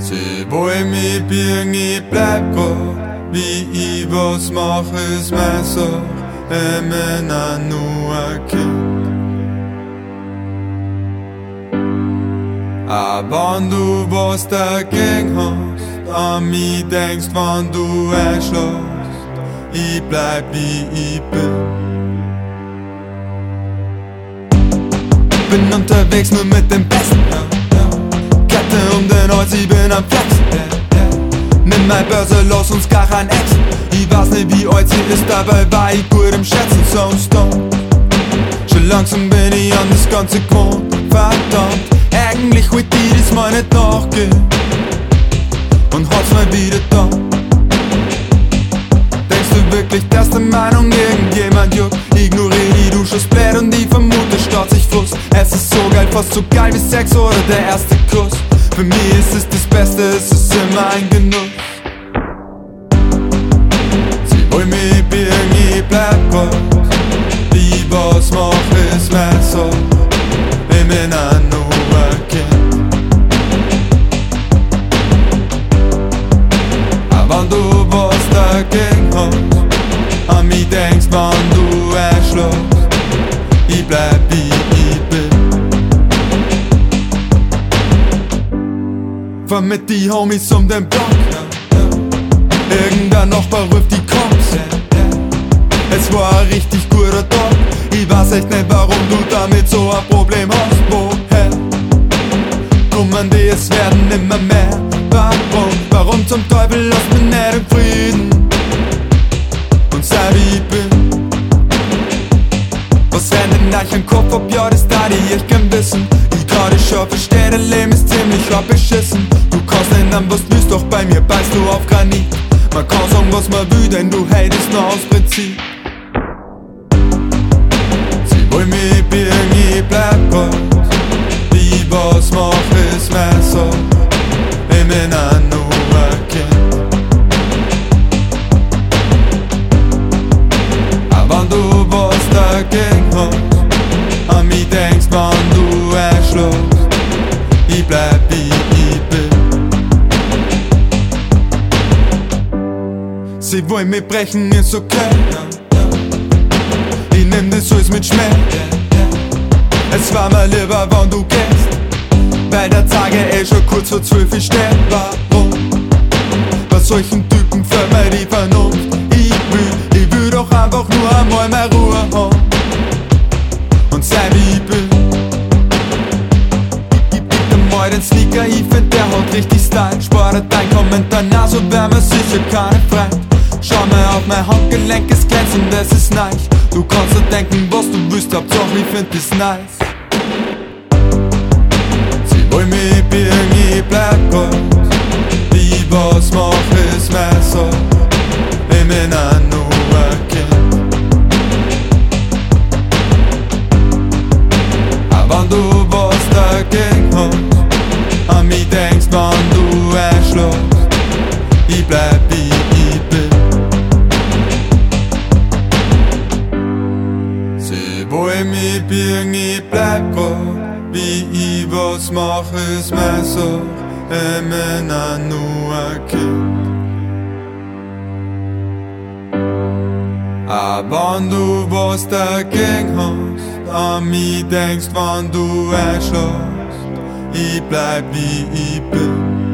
Sie wollen mich birgen, ich bleib grad, wie ich was mach, ist mein Sach, immer nur ein Kind. Aber wenn du was dagegen hast, an mich denkst, wenn du einschläfst, ich bleib wie ich bin. Bin unterwegs nur mit dem Besten, Kette um den Hals, ich bin am Flexen. Nimm mein Börse los, uns gar ein Ex. Ich weiß nicht wie alt sie ist, dabei war ich gut im Schätzen. So Stone, schon langsam bin ich an das Ganze gewohnt. Verdammt, eigentlich wollt ich das mal nicht nachgehen und hab's mal wieder da. Denkst du wirklich, dass der Meinung irgendjemand juckt? Ignoriere die, du schaust blöd und ich vermute, staut sich Fuß. Es ist so geil, fast so geil wie Sex oder der erste Kuss. Für mich ist es das Beste, es ist immer ein Genuss. Sie wollen mich birgen, ich bleib grad, wie ich was mach, ist mein Sach, ich bin ein nur ein Kind. Aber wenn du was dagegen hast, an mich denkst, wenn du einschläfst, ich bleib wie ich bin. Fahr mit die Homies um den Block, irgendein Nachbar ruft die Cops. Es war ein richtig guter Tag, ich weiß echt nicht, warum du damit so ein Problem hast. Woher kommen die, es werden immer mehr? Warum zum Teufel lass mich nicht im Frieden und sei wie ich bin? Was rennt in deinem Kopf ab, ja das da die ich gern wissen. Ich kann dich schon verstehen, dein Leben ist ziemlich beschissen. Du kannst nicht an was du willst, doch bei mir beißt du auf Granit. Man kann sagen was man will, denn du hatest nur aus Prinzip. Sie wollen mich birgen, ich bleib grad, wie ich was mach, ist mein Sach, ich bin ein nur ein Kind. Aber wenn du was dagegen hast, an mich denkst, wenn du einschläfst, ich bleib wie ich bin. Sie wollen mich brechen, ist okay, ich nehm das alles mit Schmäh. Es war mir lieber, wenn du gehst, weil der Tage schon kurz vor 12 ist stehen. Warum? Bei solchen Typen fällt mir die Vernunft. Ich will doch einfach nur einmal mehr Ruhe haben und sein wie ich bin. Gib dem mal den Sneaker, ich find der hat richtig Style. Spare dein Kommentar nach, so wär mir sicher keine Freund. Schau mal auf mein Handgelenk, es glänzt und es ist nice. Du kannst dir denken, was du willst, Hauptsache ich find das nice. Sie wollen mich birgen, ich bleib grad, wie ich was mach, ist mein Sach, ich bin ein nur ein Kind. Aber wenn du was dagegen hast, an mich denkst, wenn du einschläfst, ich bleib wie ich bin. Sie wollen mich birgen, ich bleib grad, wie ich was mach, ist mein Sach, ich bin ein nur ein Kind. Aber wenn du was dagegen hast, an mich denkst, wenn du einschläfst, ich bleib wie ich bin.